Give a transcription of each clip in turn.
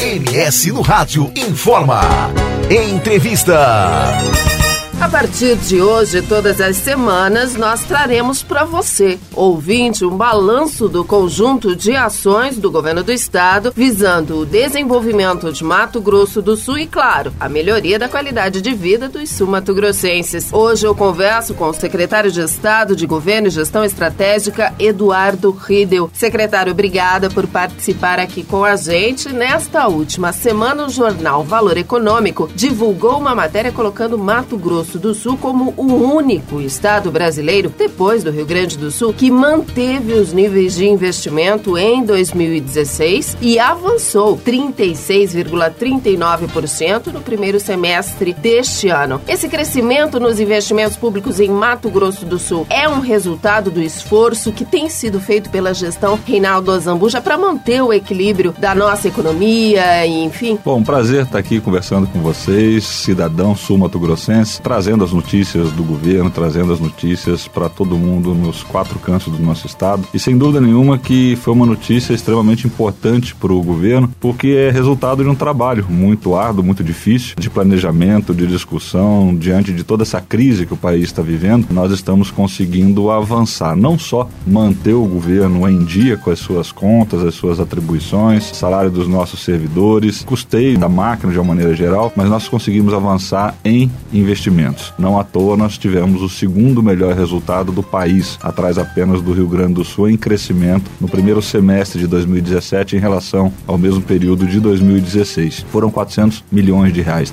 MS no Rádio informa. Entrevista. A partir de hoje, todas as semanas, nós traremos para você, ouvinte, um balanço do conjunto de ações do governo do estado visando o desenvolvimento de Mato Grosso do Sul e, claro, a melhoria da qualidade de vida dos sul-mato-grossenses. Hoje eu converso com o secretário de Estado de Governo e Gestão Estratégica, Eduardo Riedel. Secretário, obrigada por participar aqui com a gente. Nesta última semana, o jornal Valor Econômico divulgou uma matéria colocando Mato Grosso do Sul como o único estado brasileiro, depois do Rio Grande do Sul, que manteve os níveis de investimento em 2016 e avançou 36,39% no primeiro semestre deste ano. Esse crescimento nos investimentos públicos em Mato Grosso do Sul é um resultado do esforço que tem sido feito pela gestão Reinaldo Azambuja para manter o equilíbrio da nossa economia e, enfim. Bom, prazer estar aqui conversando com vocês, cidadão sul-mato-grossense, trazendo as notícias do governo, trazendo as notícias para todo mundo nos 4 cantos do nosso estado. E sem dúvida nenhuma que foi uma notícia extremamente importante para o governo, porque é resultado de um trabalho muito árduo, muito difícil, de planejamento, de discussão, diante de toda essa crise que o país está vivendo. Nós estamos conseguindo avançar, não só manter o governo em dia com as suas contas, as suas atribuições, salário dos nossos servidores, custeio da máquina de uma maneira geral, mas nós conseguimos avançar em investimentos. Não à toa nós tivemos o segundo melhor resultado do país, atrás apenas do Rio Grande do Sul, em crescimento no primeiro semestre de 2017 em relação ao mesmo período de 2016. Foram 400 milhões de reais,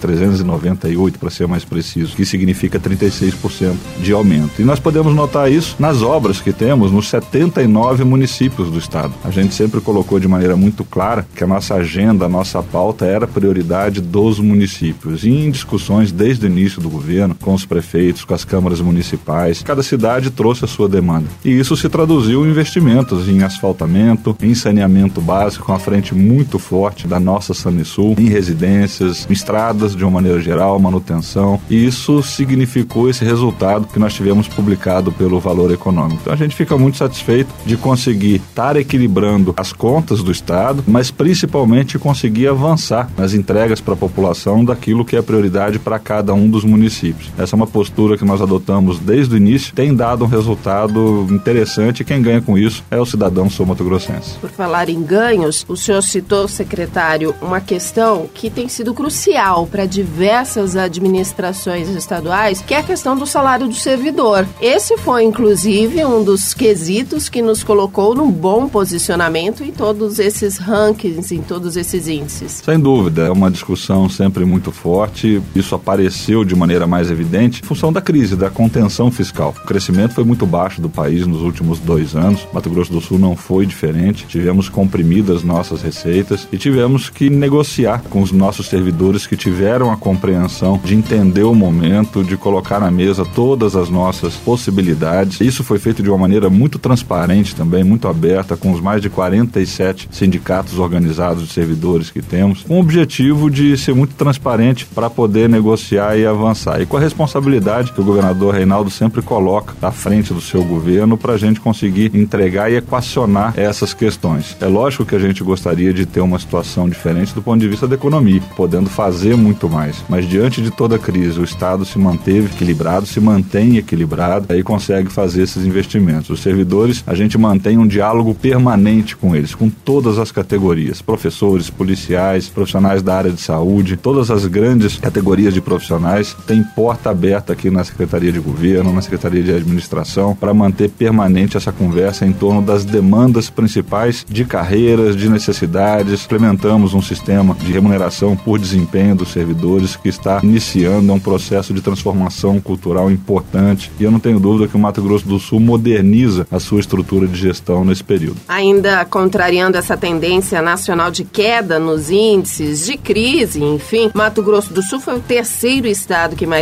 398 para ser mais preciso, que significa 36% de aumento. E nós podemos notar isso nas obras que temos nos 79 municípios do estado. A gente sempre colocou de maneira muito clara que a nossa agenda, a nossa pauta era prioridade dos municípios. E em discussões desde o início do governo, com os prefeitos, com as câmaras municipais, cada cidade trouxe a sua demanda. E isso se traduziu em investimentos em asfaltamento, em saneamento básico, com a frente muito forte da nossa Sanesul, em residências, em estradas de uma maneira geral, manutenção. E isso significou esse resultado que nós tivemos publicado pelo Valor Econômico. Então a gente fica muito satisfeito de conseguir estar equilibrando as contas do estado, mas principalmente conseguir avançar nas entregas para a população daquilo que é prioridade para cada um dos municípios. Essa é uma postura que nós adotamos desde o início, tem dado um resultado interessante e quem ganha com isso é o cidadão sul-mato-grossense. Por falar em ganhos, o senhor citou, secretário, uma questão que tem sido crucial para diversas administrações estaduais, que é a questão do salário do servidor. Esse foi, inclusive, um dos quesitos que nos colocou num bom posicionamento em todos esses rankings, em todos esses índices. Sem dúvida, é uma discussão sempre muito forte, isso apareceu de maneira mais evidente em função da crise, da contenção fiscal. O crescimento foi muito baixo do país nos últimos 2 anos. Mato Grosso do Sul não foi diferente. Tivemos comprimidas nossas receitas e tivemos que negociar com os nossos servidores que tiveram a compreensão de entender o momento, de colocar na mesa todas as nossas possibilidades. Isso foi feito de uma maneira muito transparente também, muito aberta, com os mais de 47 sindicatos organizados de servidores que temos, com o objetivo de ser muito transparente para poder negociar e avançar. E com a responsabilidade que o governador Reinaldo sempre coloca à frente do seu governo para a gente conseguir entregar e equacionar essas questões. É lógico que a gente gostaria de ter uma situação diferente do ponto de vista da economia, podendo fazer muito mais. Mas diante de toda a crise, o Estado se manteve equilibrado, se mantém equilibrado, aí consegue fazer esses investimentos. Os servidores, a gente mantém um diálogo permanente com eles, com todas as categorias, professores, policiais, profissionais da área de saúde, todas as grandes categorias de profissionais têm porta aberta aqui na Secretaria de Governo, na Secretaria de Administração, para manter permanente essa conversa em torno das demandas principais de carreiras, de necessidades. Implementamos um sistema de remuneração por desempenho dos servidores que está iniciando um processo de transformação cultural importante e eu não tenho dúvida que o Mato Grosso do Sul moderniza a sua estrutura de gestão nesse período. Ainda contrariando essa tendência nacional de queda nos índices, de crise, enfim, Mato Grosso do Sul foi o terceiro estado que mais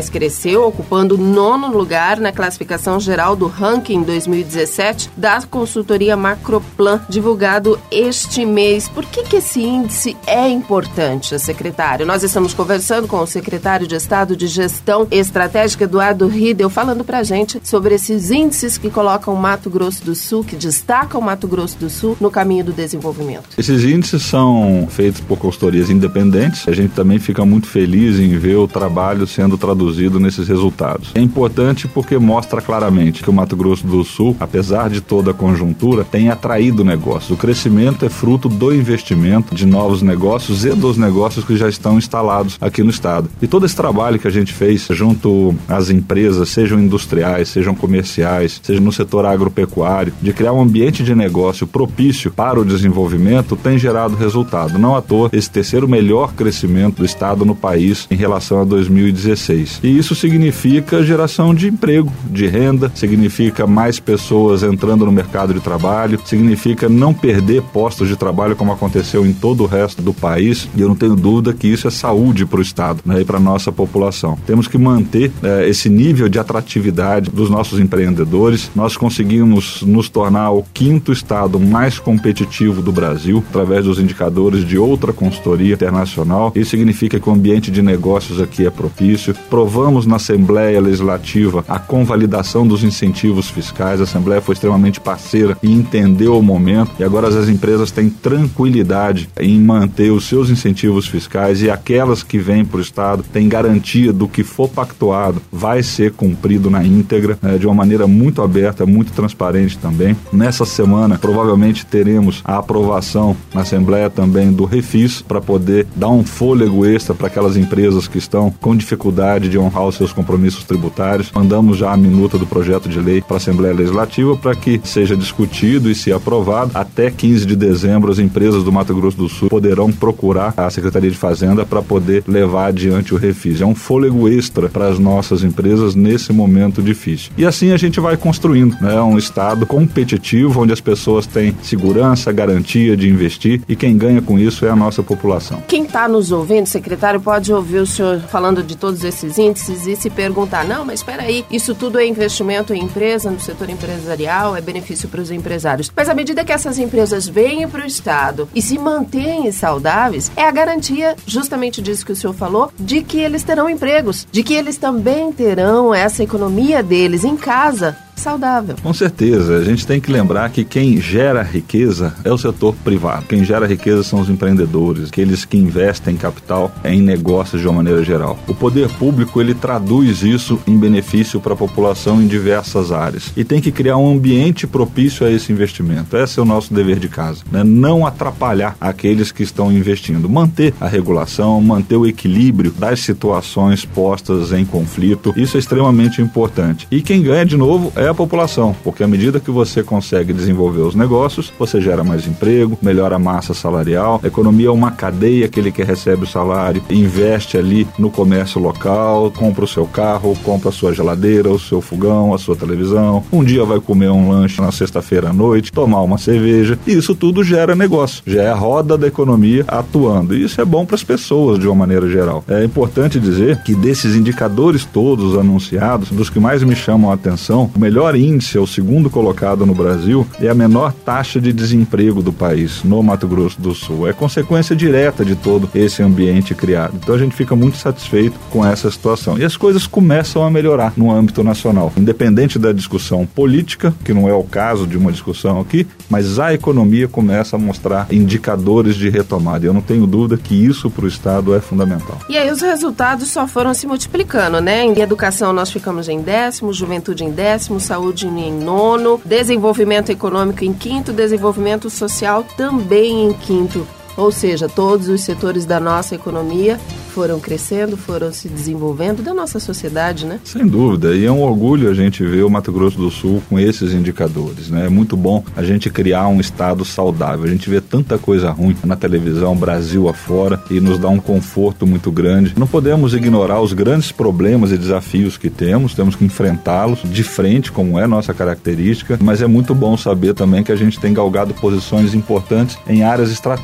Goiás cresceu, ocupando o 9º lugar na classificação geral do ranking 2017 da consultoria Macroplan, divulgado este mês. Por que esse índice é importante, secretário? Nós estamos conversando com o secretário de Estado de Gestão Estratégica, Eduardo Riedel, falando pra gente sobre esses índices que colocam o Mato Grosso do Sul, que destacam o Mato Grosso do Sul no caminho do desenvolvimento. Esses índices são feitos por consultorias independentes. A gente também fica muito feliz em ver o trabalho sendo traduzido nesses resultados. É importante porque mostra claramente que o Mato Grosso do Sul, apesar de toda a conjuntura, tem atraído negócios. O crescimento é fruto do investimento de novos negócios e dos negócios que já estão instalados aqui no estado. E todo esse trabalho que a gente fez junto às empresas, sejam industriais, sejam comerciais, seja no setor agropecuário, de criar um ambiente de negócio propício para o desenvolvimento, tem gerado resultado. Não à toa, esse terceiro melhor crescimento do estado no país em relação a 2016. E isso significa geração de emprego, de renda, significa mais pessoas entrando no mercado de trabalho, significa não perder postos de trabalho como aconteceu em todo o resto do país, e eu não tenho dúvida que isso é saúde para o estado, né, e para a nossa população. Temos que manter esse nível de atratividade dos nossos empreendedores. Nós conseguimos nos tornar o 5º estado mais competitivo do Brasil, através dos indicadores de outra consultoria internacional. Isso significa que o ambiente de negócios aqui é propício. Provamos na Assembleia Legislativa a convalidação dos incentivos fiscais. A Assembleia foi extremamente parceira e entendeu o momento, e agora as empresas têm tranquilidade em manter os seus incentivos fiscais, e aquelas que vêm para o estado têm garantia do que for pactuado vai ser cumprido na íntegra, de uma maneira muito aberta, muito transparente também. Nessa semana, provavelmente teremos a aprovação na Assembleia também do Refis, para poder dar um fôlego extra para aquelas empresas que estão com dificuldade de honrar os seus compromissos tributários. Mandamos já a minuta do projeto de lei para a Assembleia Legislativa para que seja discutido e se aprovado. Até 15 de dezembro, as empresas do Mato Grosso do Sul poderão procurar a Secretaria de Fazenda para poder levar adiante o Refis. É um fôlego extra para as nossas empresas nesse momento difícil. E assim a gente vai construindo, né, um estado competitivo, onde as pessoas têm segurança, garantia de investir, e quem ganha com isso é a nossa população. Quem está nos ouvindo, secretário, pode ouvir o senhor falando de todos esses índices e se perguntar, não, mas espera aí, isso tudo é investimento em empresa, no setor empresarial, é benefício para os empresários. Mas à medida que essas empresas vêm para o estado e se mantêm saudáveis, é a garantia, justamente disso que o senhor falou, de que eles terão empregos, de que eles também terão essa economia deles em casa saudável. Com certeza, a gente tem que lembrar que quem gera riqueza é o setor privado. Quem gera riqueza são os empreendedores, aqueles que investem capital em negócios de uma maneira geral. O poder público, ele traduz isso em benefício para a população em diversas áreas, e tem que criar um ambiente propício a esse investimento. Esse é o nosso dever de casa, né? Não atrapalhar aqueles que estão investindo, manter a regulação, manter o equilíbrio das situações postas em conflito. Isso é extremamente importante. E quem ganha, de novo, é a população, porque à medida que você consegue desenvolver os negócios, você gera mais emprego, melhora a massa salarial. A economia é uma cadeia, aquele que recebe o salário investe ali no comércio local, compra o seu carro, compra a sua geladeira, o seu fogão, a sua televisão, um dia vai comer um lanche na sexta-feira à noite, tomar uma cerveja, e isso tudo gera negócio, já é a roda da economia atuando, e isso é bom para as pessoas de uma maneira geral. É importante dizer que desses indicadores todos anunciados, dos que mais me chamam a atenção, o melhor índice, é o 2º colocado no Brasil, é a menor taxa de desemprego do país, no Mato Grosso do Sul. É consequência direta de todo esse ambiente criado. Então a gente fica muito satisfeito com essa situação. E as coisas começam a melhorar no âmbito nacional. Independente da discussão política, que não é o caso de uma discussão aqui, mas a economia começa a mostrar indicadores de retomada. E eu não tenho dúvida que isso para o Estado é fundamental. E aí os resultados só foram se multiplicando, né? Em educação nós ficamos em 10º, juventude em 10º, saúde em 9º, desenvolvimento econômico em 5º, desenvolvimento social também em 5º. Ou seja, todos os setores da nossa economia foram crescendo, foram se desenvolvendo, da nossa sociedade, né? Sem dúvida, e é um orgulho a gente ver o Mato Grosso do Sul com esses indicadores, né? É muito bom a gente criar um estado saudável. A gente vê tanta coisa ruim na televisão, Brasil afora, e nos dá um conforto muito grande. Não podemos ignorar os grandes problemas e desafios que temos que enfrentá-los de frente, como é nossa característica, mas é muito bom saber também que a gente tem galgado posições importantes em áreas estratégicas,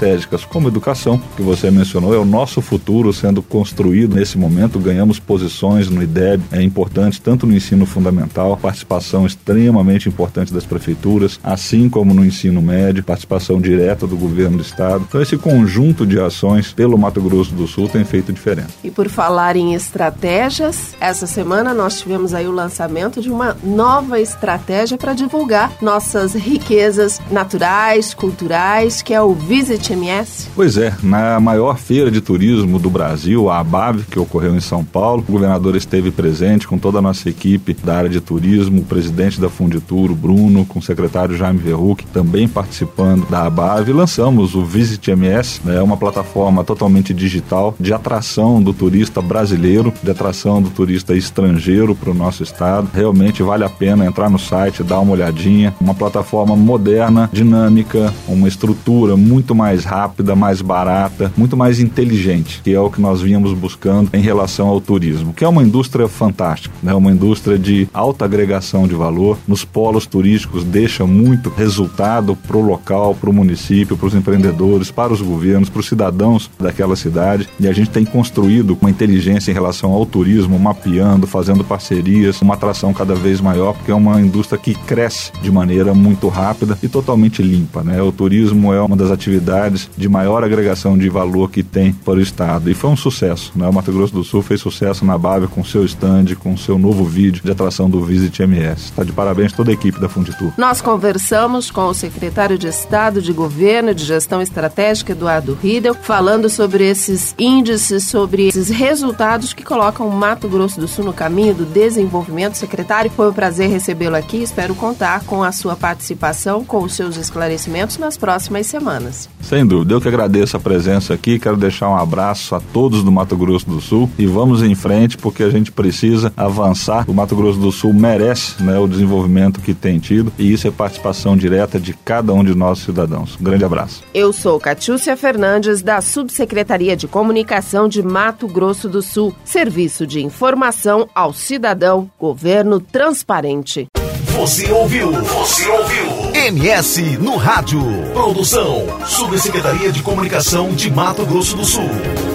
áreas como educação, que você mencionou, é o nosso futuro sendo construído nesse momento. Ganhamos posições no IDEB, é importante tanto no ensino fundamental, participação extremamente importante das prefeituras, assim como no ensino médio, participação direta do governo do estado. Então esse conjunto de ações pelo Mato Grosso do Sul tem feito diferença. E por falar em estratégias, essa semana nós tivemos aí o lançamento de uma nova estratégia para divulgar nossas riquezas naturais, culturais, que é o Visit MS. Pois é, na maior feira de turismo do Brasil, a ABAV, que ocorreu em São Paulo, o governador esteve presente com toda a nossa equipe da área de turismo, o presidente da Funditur, o Bruno, com o secretário Jaime Verruc, também participando da ABAV. Lançamos o Visit MS, uma plataforma totalmente digital de atração do turista brasileiro, de atração do turista estrangeiro para o nosso estado. Realmente vale a pena entrar no site, dar uma olhadinha. Uma plataforma moderna, dinâmica, uma estrutura muito mais rápida, mais barata, muito mais inteligente, que é o que nós vínhamos buscando em relação ao turismo, que é uma indústria fantástica, uma indústria de alta agregação de valor. Nos polos turísticos deixa muito resultado para o local, para o município, para os empreendedores, para os governos, para os cidadãos daquela cidade, e a gente tem construído uma inteligência em relação ao turismo, mapeando, fazendo parcerias, uma atração cada vez maior, porque é uma indústria que cresce de maneira muito rápida e totalmente limpa, O turismo é uma das atividades de maior agregação de valor que tem para o estado, e foi um sucesso, O Mato Grosso do Sul fez sucesso na ABAV com seu stand, com seu novo vídeo de atração do Visit MS. Está de parabéns toda a equipe da Funditur. Nós conversamos com o secretário de Estado de Governo e de Gestão Estratégica, Eduardo Riedel, falando sobre esses índices, sobre esses resultados que colocam o Mato Grosso do Sul no caminho do desenvolvimento. Secretário, foi um prazer recebê-lo aqui. Espero contar com a sua participação, com os seus esclarecimentos nas próximas semanas. Sem dúvida, eu que agradeço a presença aqui, quero deixar um abraço a todos do Mato Grosso do Sul e vamos em frente, porque a gente precisa avançar. O Mato Grosso do Sul merece o desenvolvimento que tem tido, e isso é participação direta de cada um de nós cidadãos. Um grande abraço. Eu sou Catiúcia Fernandes, da Subsecretaria de Comunicação de Mato Grosso do Sul. Serviço de Informação ao Cidadão, Governo Transparente. Você ouviu MS no Rádio. Produção, Subsecretaria de Comunicação de Mato Grosso do Sul.